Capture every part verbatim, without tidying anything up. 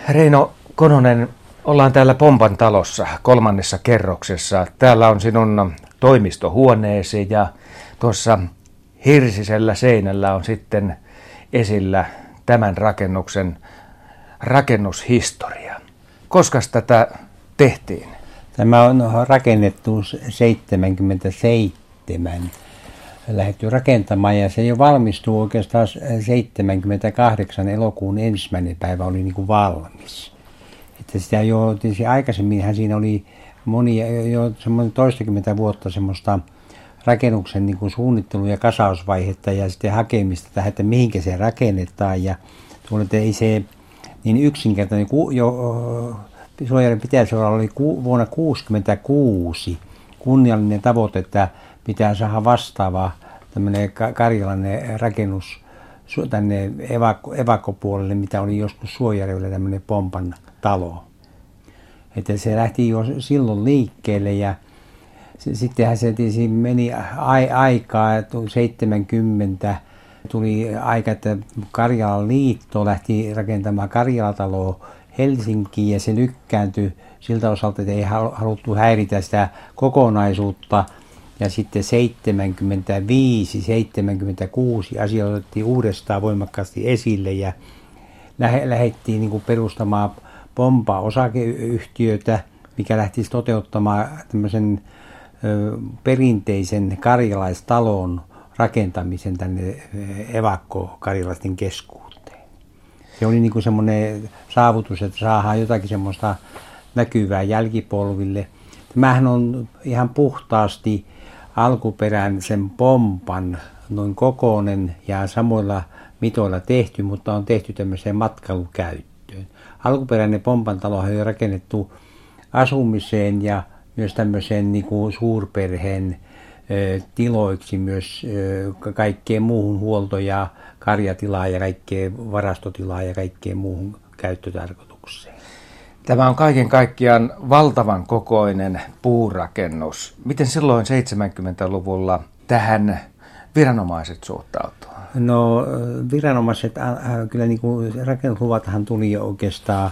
Reino Kononen, ollaan täällä Pompan talossa kolmannessa kerroksessa. Täällä on sinun toimistohuoneesi ja tuossa hirsisellä seinällä on sitten esillä tämän rakennuksen rakennushistoria. Koska tätä tehtiin? Tämä on rakennettu seitsemänkymmentäseitsemän. Lähdetty rakentamaan ja se jo valmistui oikeastaan seitsemänkymmentäkahdeksan elokuun ensimmäinen päivä oli niin kuin valmis. Että sitä jo tietysti aikaisemminhan siinä oli monia, jo semmoinen toistakymmentä vuotta semmoista rakennuksen niin kuin suunnittelu- ja kasausvaihetta ja sitten hakemista tähän, että mihinkä se rakennetaan. Ja tuolla ei se niin yksinkertainen, jo Suojärven pitäjäseuralla oli vuonna tuhatyhdeksänsataakuusikymmentäkuusi kunniallinen tavoite, että pitää saada vastaava tämmöinen karjalainen rakennus tänne evakko, evakkopuolelle, mitä oli joskus Suojärvellä tämmöinen Pompan talo. Että se lähti jo silloin liikkeelle ja sittenhän se tietysti meni aikaa, seitsemänkymmentä tuli aika, että Karjalan liitto lähti rakentamaan Karjalataloa Helsinkiin ja se lykkääntyi siltä osalta, että ei haluttu häiritä sitä kokonaisuutta. Ja sitten seitsemänkymmentäviisi seitsemänkymmentäkuusi asia otettiin uudestaan voimakkaasti esille ja lähdettiin niin kuin perustamaan Pompa-osakeyhtiötä, mikä lähtisi toteuttamaan tämmöisen ö, perinteisen karjalaistalon rakentamisen tänne evakko-karjalaisten keskuuteen. Se oli niin kuin semmoinen saavutus, että saadaan jotakin semmoista näkyvää jälkipolville. Tämähän on ihan puhtaasti alkuperän sen Pompan noin kokoinen ja samoilla mitoilla tehty, mutta on tehty tämmöiseen matkailukäyttöön. Alkuperäinen Pompan talo on jo rakennettu asumiseen ja myös tämmöiseen niin kuin suurperheen ö, tiloiksi myös ö, kaikkeen muuhun huolto- ja karjatilaa ja kaikkeen varastotilaa ja kaikkeen muuhun käyttötarkoitukseen. Tämä on kaiken kaikkiaan valtavan kokoinen puurakennus. Miten silloin seitsemänkymmentäluvulla tähän viranomaiset suhtautuivat? No viranomaiset, äh, kyllä niin kuin rakennusluvathan tuli jo oikeastaan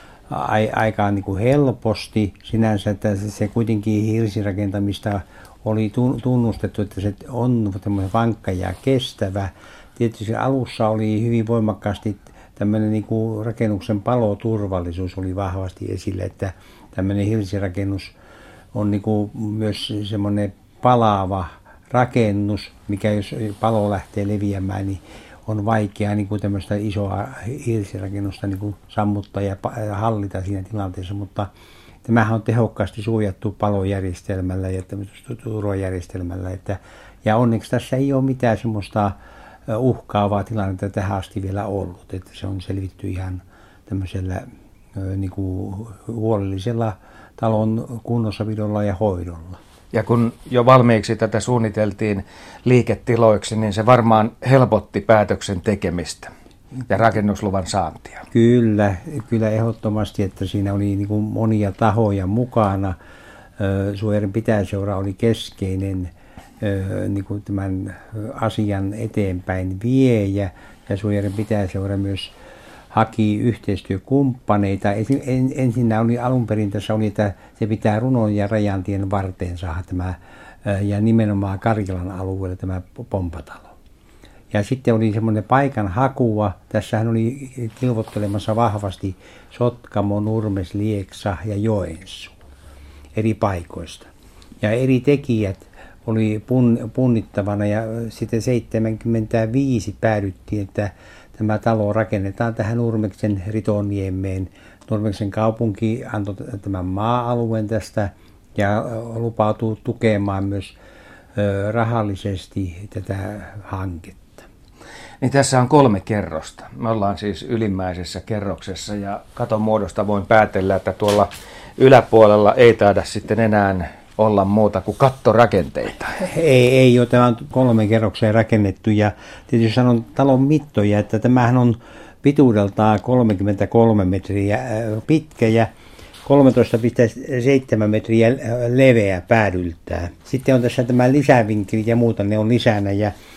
aikaan niin kuin helposti sinänsä, että se kuitenkin hirsirakentamista oli tunnustettu, että se on vankka ja kestävä. Tietysti alussa oli hyvin voimakkaasti tämmöinen niin kuin rakennuksen paloturvallisuus oli vahvasti esillä, että tämmöinen hirsirakennus on niin kuin myös semmoinen palaava rakennus, mikä jos palo lähtee leviämään, niin on vaikea niin kuin tämmöistä isoa hirsirakennusta niin kuin sammuttaa ja hallita siinä tilanteessa, mutta tämähän on tehokkaasti suojattu palojärjestelmällä ja turvajärjestelmällä, että, ja onneksi tässä ei ole mitään semmoista uhkaavaa tilannetta tähän asti vielä ollut, että se on selvitty ihan tämmöisellä niin kuin huolellisella talon kunnossapidolla ja hoidolla. Ja kun jo valmiiksi tätä suunniteltiin liiketiloiksi, niin se varmaan helpotti päätöksen tekemistä ja rakennusluvan saantia. Kyllä, kyllä ehdottomasti, että siinä oli niin kuin monia tahoja mukana. Suojärven pitäjäseura oli keskeinen niin kuin tämän asian eteenpäin viejä ja Suojärven pitäjäseura myös haki yhteistyökumppaneita. Ensin oli alun perin tässä oli, että se pitää Runon ja Rajantien varteen saada tämä ja nimenomaan Karjalan alueella tämä Pompatalo. Ja sitten oli semmoinen paikan hakua. Tässähän oli kilvottelemassa vahvasti Sotkamo, Nurmes, Lieksa ja Joensuu eri paikoista. Ja eri tekijät oli pun, punnittavana ja sitten seitsemänkymmentäviisi päädyttiin, että tämä talo rakennetaan tähän Nurmeksen Ritoniemeen. Nurmeksen kaupunki antoi tämän maa-alueen tästä ja lupautuu tukemaan myös ö, rahallisesti tätä hanketta. Niin tässä on kolme kerrosta. Me ollaan siis ylimmäisessä kerroksessa ja katon muodosta voin päätellä, että tuolla yläpuolella ei taida sitten enää olla muuta kuin kattorakenteita. Ei, ei ole. Tämä on kolme kerrokseen rakennettu ja tietysti sanon talon mittoja, että tämähän on pituudeltaan kolmekymmentäkolme metriä pitkä ja kolmetoista pilkku seitsemän metriä leveä päädyltään. Sitten on tässä tämä lisävinkkelit ja muuta, ne on lisänä ja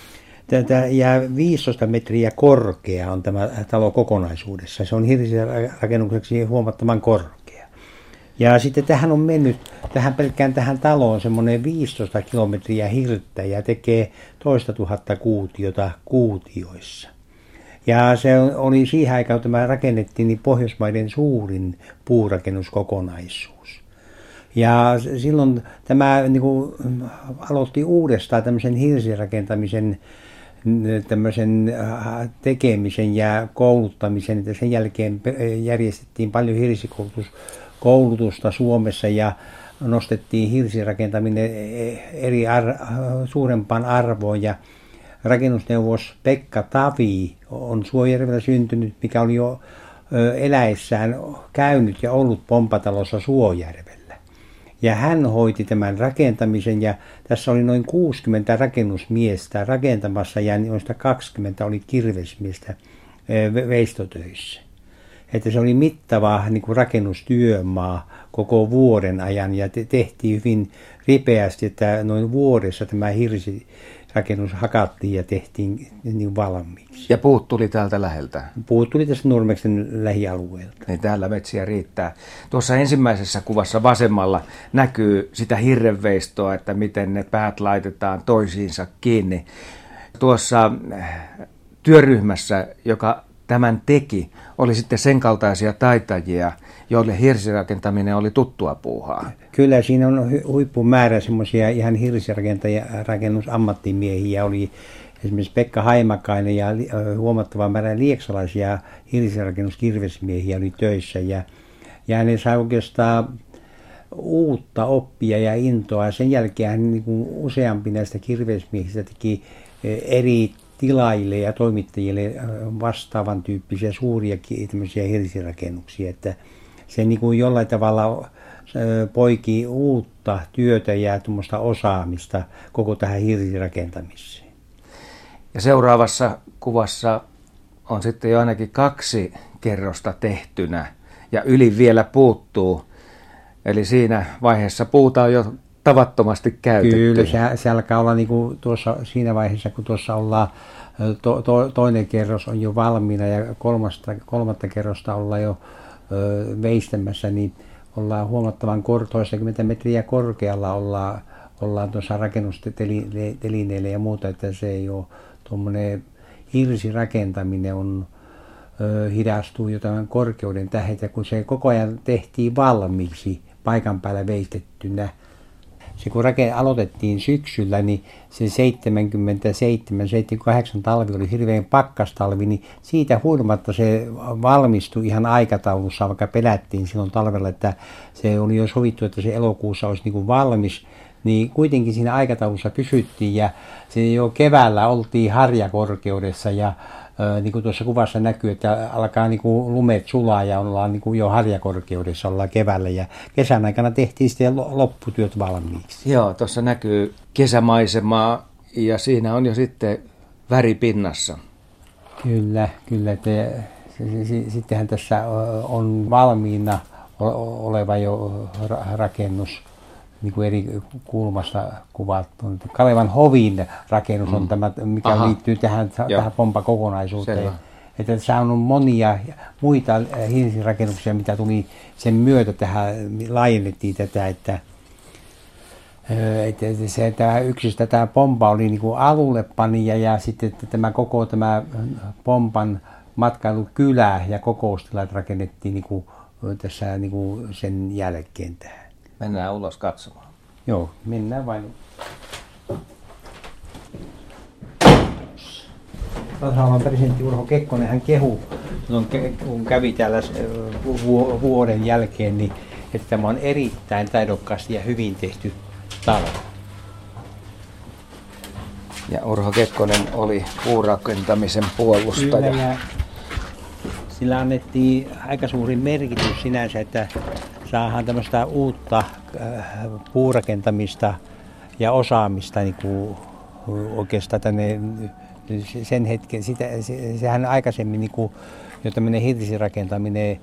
Tätä ja viisitoista metriä korkea on tämä talo kokonaisuudessa. Se on hirsirakennukseksi huomattavan korkea. Ja sitten tähän on mennyt, tähän pelkkään tähän taloon semmoinen viisitoista kilometriä hirttä ja tekee toista tuhatta kuutiota kuutioissa. Ja se oli siihen aikaan, kun tämä rakennettiin, niin Pohjoismaiden suurin puurakennuskokonaisuus. Ja silloin tämä niin kuin, aloitti uudestaan tämmöisen hirsirakentamisen tämmöisen tekemisen ja kouluttamisen, että sen jälkeen järjestettiin paljon hirsikoulutusta Suomessa ja nostettiin hirsirakentaminen eri ar- suurempaan arvoon ja rakennusneuvos Pekka Tavi on Suojärvellä syntynyt, mikä oli jo eläessään käynyt ja ollut Pompatalossa Suojärvellä. Ja hän hoiti tämän rakentamisen ja tässä oli noin kuusikymmentä rakennusmiestä rakentamassa ja noista kaksikymmentä oli kirvesmiestä veistotöissä. Että se oli mittava niin kuin rakennustyömaa koko vuoden ajan ja te- tehtiin hyvin ripeästi, että noin vuodessa tämä hirsirakennus hakattiin ja tehtiin niin valmiiksi. Ja puut tuli täältä läheltä? Puut tuli tästä Nurmeksen lähialueelta. Niin täällä metsiä riittää. Tuossa ensimmäisessä kuvassa vasemmalla näkyy sitä hirrenveistoa, että miten ne päät laitetaan toisiinsa kiinni. Tuossa työryhmässä, joka tämän teki, oli sitten sen kaltaisia taitajia, joille hirsirakentaminen oli tuttua puuhaa. Kyllä siinä on huippumäärä semmoisia ihan hirsirakentajia, rakennusammattimiehiä. Oli esimerkiksi Pekka Haimakainen ja huomattava määrä lieksalaisia hirsirakennuskirvesmiehiä oli töissä. Ja, ja ne sai oikeastaan uutta oppia ja intoa. Sen jälkeen hän niin kuin useampi näistä kirvesmiehistä teki eri tilaajille ja toimittajille vastaavan tyyppisiä suuria tämmöisiä hirsirakennuksia, että se niin kuin jollain tavalla poiki uutta työtä ja tuommoista osaamista koko tähän hirsirakentamiseen. Ja seuraavassa kuvassa on sitten jo ainakin kaksi kerrosta tehtynä ja yli vielä puuttuu. Eli siinä vaiheessa puuta on jo tavattomasti käytetty. Kyllä, se, se alkaa olla niin kuin tuossa, siinä vaiheessa, kun tuossa ollaan, to, to, toinen kerros on jo valmiina ja kolmasta, kolmatta kerrosta ollaan jo ö, veistämässä, niin ollaan huomattavan kor, toistakymmentä metriä korkealla ollaan, ollaan tuossa rakennustelineillä ja muuta, että se ei ole tuommoinen hirsirakentaminen on ö, hidastuu jo tämän korkeuden tähden, kun se koko ajan tehtiin valmiiksi paikan päällä veistettynä. Se kun raken, aloitettiin syksyllä, niin se seitsemänkymmentäseitsemän seitsemänkymmentäkahdeksan talvi oli hirveän pakkastalvi, niin siitä huolimatta se valmistui ihan aikataulussa, vaikka pelättiin silloin talvella, että se oli jo sovittu, että se elokuussa olisi niin kuin valmis, niin kuitenkin siinä aikataulussa pysyttiin ja se jo keväällä oltiin harjakorkeudessa ja niin kuin tuossa kuvassa näkyy, että alkaa niin kuin lumet sulaa ja ollaan niin kuin jo harjakorkeudessa ollaan keväällä ja kesän aikana tehtiin sitten lopputyöt valmiiksi. Joo, tuossa näkyy kesämaisemaa ja siinä on jo sitten väri pinnassa. Kyllä, kyllä. Te, se, se, sittenhän tässä on valmiina oleva jo rakennus. Niin kuin eri kulmasta kuvattu. Kalevan hovin rakennus on mm. tämä, mikä Aha. liittyy tähän, tähän Pompa-kokonaisuuteen. Että tässä on monia muita hirsirakennuksia, mitä tuli sen myötä tähän, laajennettiin tätä, että, että se, tämä yksistä tämä Pompa oli niin kuin alullepanija ja sitten tämä koko tämä Pompan matkailukylä ja kokoustilat rakennettiin niin kuin tässä niin kuin sen jälkeen tähän. Mennään ulos katsomaan. Joo, mennään vain. Tasavallan presidentti Urho Kekkonen hän kehu, kun kävi täällä vuoden jälkeen, niin, että tämä on erittäin taidokkaasti ja hyvin tehty talo. Ja Urho Kekkonen oli puurakentamisen puolustaja. Kyllä, ja sillä annettiin aika suuri merkitys sinänsä, että saadaan tämmöistä uutta puurakentamista ja osaamista niin kuin oikeastaan tänne sen hetken. Sitä, se, sehän aikaisemmin niin kuin, jo tämmöinen hirsirakentaminen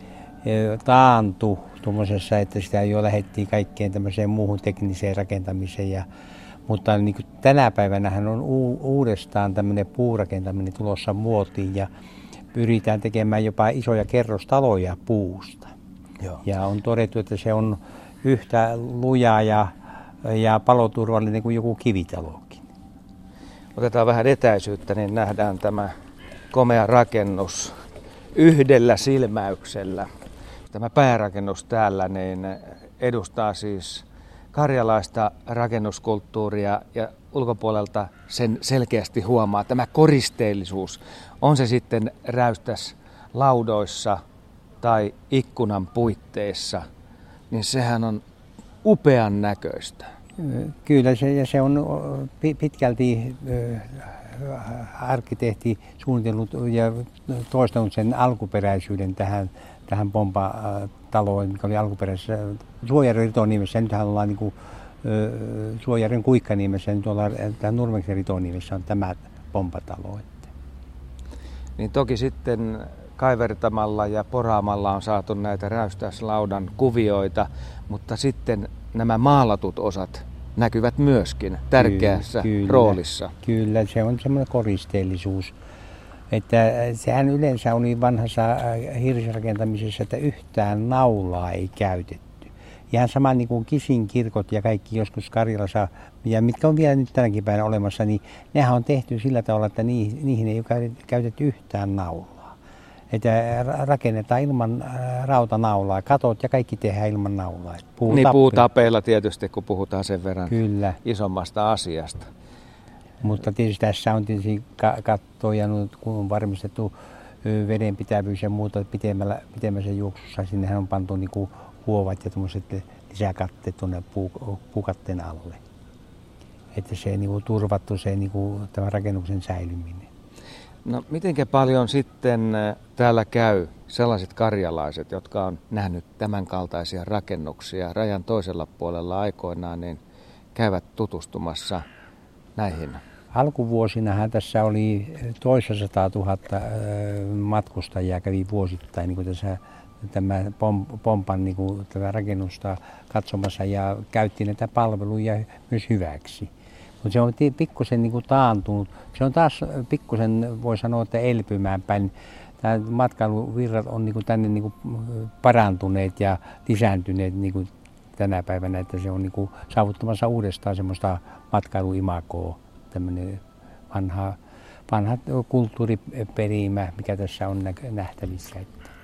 taantui tuommoisessa, että sitä jo lähdettiin kaikkeen tämmöiseen muuhun tekniseen rakentamiseen. Ja, Mutta niin kuin tänä päivänähän on u- uudestaan tämmöinen puurakentaminen tulossa muotiin ja pyritään tekemään jopa isoja kerrostaloja puusta. Joo. Ja on todettu, että se on yhtä luja ja, ja paloturvallinen kuin joku kivitalokin. Otetaan vähän etäisyyttä, niin nähdään tämä komea rakennus yhdellä silmäyksellä. Tämä päärakennus täällä niin edustaa siis karjalaista rakennuskulttuuria ja ulkopuolelta sen selkeästi huomaa. Tämä koristeellisuus, on se sitten räystäs laudoissa tai ikkunan puitteissa, niin sehän on upean näköistä. Kyllä se, ja se on pitkälti arkkitehti suunnitellut ja toistanut sen alkuperäisyyden tähän, tähän Pompa-taloon, mikä oli alkuperäisessä Suojärven ritonimessä. Nythän ollaan niin kuin, Suojärven Kuikkanimessä, nyt ollaan tähän Nurmeksen ritonimessä on tämä Pompa-talo. Niin toki sitten kaivertamalla ja poraamalla on saatu näitä räystäslaudan kuvioita, mutta sitten nämä maalatut osat näkyvät myöskin tärkeässä kyllä, roolissa. Kyllä, se on semmoinen koristeellisuus. Että sehän yleensä oli vanhassa hirsirakentamisessa, että yhtään naulaa ei käytetty. Ihan sama niin kuin Kisin kirkot ja kaikki joskus Karjalassa, ja mitkä on vielä nyt tänäkin päivänä olemassa, niin nehän on tehty sillä tavalla, että niihin ei ole käytetty yhtään naulaa. Että rakennetaan ilman rautanaulaa, katot ja kaikki tehdään ilman naulaa. Niin puutapeilla tietysti, kun puhutaan sen verran Kyllä. isommasta asiasta. Mutta tietysti tässä on tietysti katto ja kun on varmistettu vedenpitävyys ja muuta pitemmällä, pitemmässä juoksussa, sinnehän on pantu niinku huovat ja tuommoiset lisäkatteet tuonne puu, puukatteen alle. Että se niinku turvattu se niinku tämä rakennuksen säilyminen. No mitenkä paljon sitten täällä käy sellaiset karjalaiset, jotka on nähnyt tämän kaltaisia rakennuksia rajan toisella puolella aikoinaan, niin käyvät tutustumassa näihin? Alkuvuosinahan tässä oli toistasataa tuhatta matkustajia kävi vuosittain niin kuin tässä, tämä Pompan niin kuin, tätä rakennusta katsomassa ja käytti näitä palveluja myös hyväksi. Mutta se on pikkusen niin kuin taantunut. Se on taas pikkusen, voi sanoa, että elpymään päin. Tämä matkailuvirrat on niin kuin tänne niin kuin parantuneet ja lisääntyneet niin kuin tänä päivänä, että se on niin kuin saavuttamassa uudestaan semmoista matkailuimagoa, tämmöinen vanha, vanha kulttuuriperimä, mikä tässä on nähtävissä.